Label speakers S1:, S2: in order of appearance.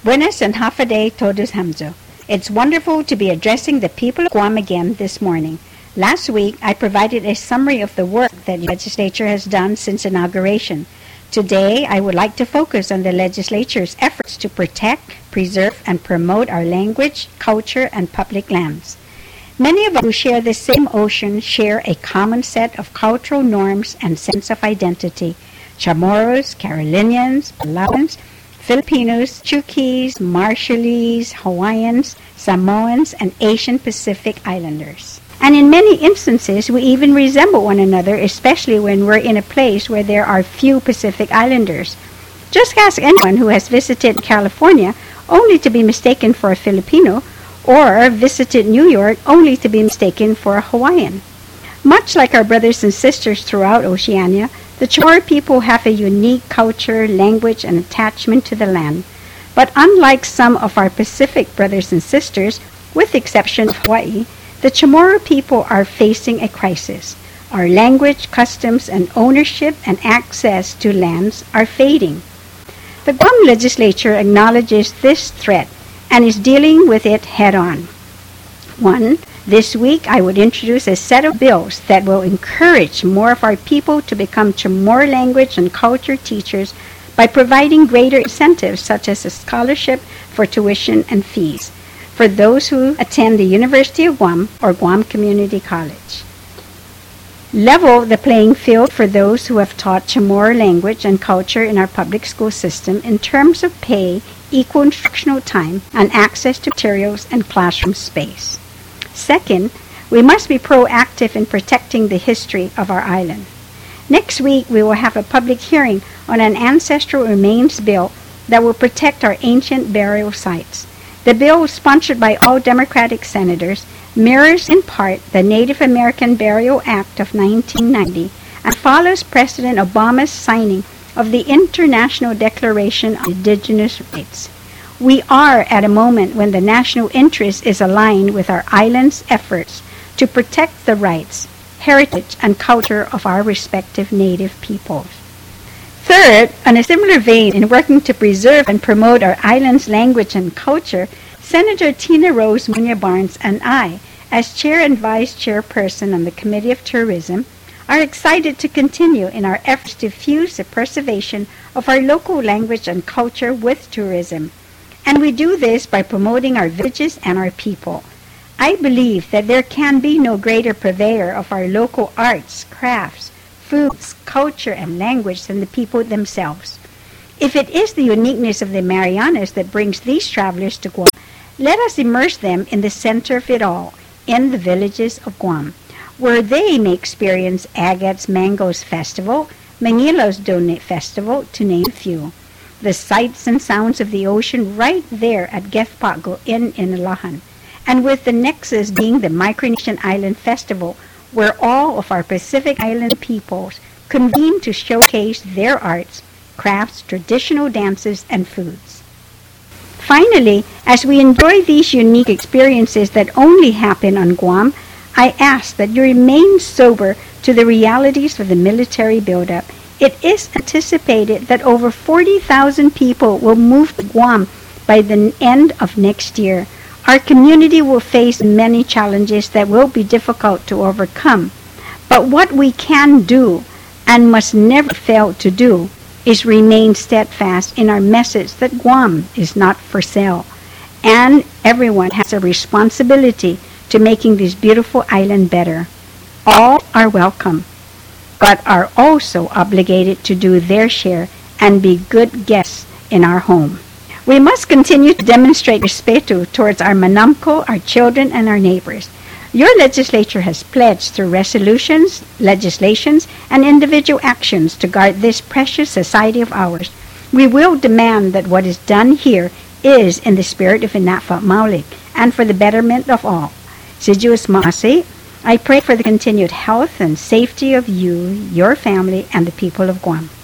S1: Buenas and Hafaday Todos Hamzo. It's wonderful to be addressing the people of Guam again this morning. Last week, I provided a summary of the work that the legislature has done since inauguration. Today, I would like to focus on the legislature's efforts to protect, preserve, and promote our language, culture, and public lands. Many of us who share the same ocean share a common set of cultural norms and sense of identity. Chamorros, Carolinians, Palauans, Filipinos, Chuukese, Marshallese, Hawaiians, Samoans, and Asian Pacific Islanders. And in many instances, we even resemble one another, especially when we're in a place where there are few Pacific Islanders. Just ask anyone who has visited California only to be mistaken for a Filipino, or visited New York only to be mistaken for a Hawaiian. Much like our brothers and sisters throughout Oceania, the Chamorro people have a unique culture, language, and attachment to the land. But unlike some of our Pacific brothers and sisters, with the exception of Hawaii, the Chamorro people are facing a crisis. Our language, customs, and ownership and access to lands are fading. The Guam legislature acknowledges this threat and is dealing with it head-on. 1. This week, I would introduce a set of bills that will encourage more of our people to become Chamorro language and culture teachers by providing greater incentives such as a scholarship for tuition and fees for those who attend the University of Guam or Guam Community College. Level the playing field for those who have taught Chamorro language and culture in our public school system in terms of pay, equal instructional time, and access to materials and classroom space. Second, we must be proactive in protecting the history of our island. Next week, we will have a public hearing on an ancestral remains bill that will protect our ancient burial sites. The bill, sponsored by all Democratic senators, mirrors in part the Native American Burial Act of 1990 and follows President Obama's signing of the International Declaration on Indigenous Rights. We are at a moment when the national interest is aligned with our island's efforts to protect the rights, heritage, and culture of our respective native peoples. Third, on a similar vein in working to preserve and promote our island's language and culture, Senator Tina Rose Muñoz Barnes and I, as Chair and Vice Chairperson on the Committee of Tourism, are excited to continue in our efforts to fuse the preservation of our local language and culture with tourism. And we do this by promoting our villages and our people. I believe that there can be no greater purveyor of our local arts, crafts, foods, culture, and language than the people themselves. If it is the uniqueness of the Marianas that brings these travelers to Guam, let us immerse them in the center of it all, in the villages of Guam, where they may experience Agate's Mangoes Festival, Manila's Donut Festival, to name a few. The sights and sounds of the ocean right there at Gefpago in Inalahan, and with the nexus being the Micronesian Island Festival, where all of our Pacific Island peoples convene to showcase their arts, crafts, traditional dances, and foods. Finally, as we enjoy these unique experiences that only happen on Guam, I ask that you remain sober to the realities of the military buildup. It is anticipated that over 40,000 people will move to Guam by the end of next year. Our community will face many challenges that will be difficult to overcome. But what we can do, and must never fail to do, is remain steadfast in our message that Guam is not for sale. And everyone has a responsibility to making this beautiful island better. All are welcome, but are also obligated to do their share and be good guests in our home. We must continue to demonstrate respeto towards our manamko, our children, and our neighbors. Your legislature has pledged through resolutions, legislations, and individual actions to guard this precious society of ours. We will demand that what is done here is in the spirit of Inafa Maulik and for the betterment of all. Sijuos Maase, I pray for the continued health and safety of you, your family, and the people of Guam.